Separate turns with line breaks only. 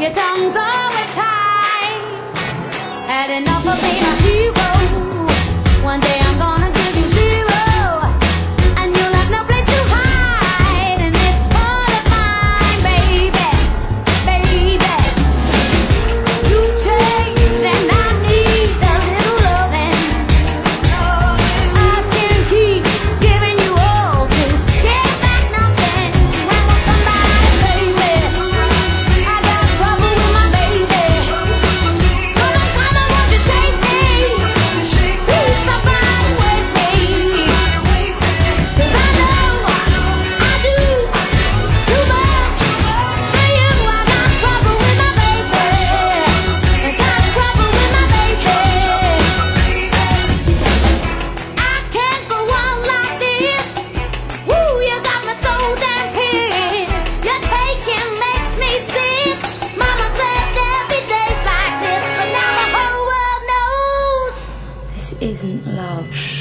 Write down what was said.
your tongue's always tied. Had enough of being a hero. One day I'm gonna give you zero, and you'll have no place to hide in this heart of mine, baby, baby. You changed and I need a little loving. I can't keep giving you all to get back nothing. When will somebody save me? I got trouble with my baby. Gonna come and want you shake me. Please somebody wake me. 'Cause I know I do too much for you. I got trouble with my baby. I got trouble with my baby. I can't go on like this. Woo, you got me so damn pissed. Your taking makes me sick. Mama said there'd be days like this, but now the whole world knows
This isn't love.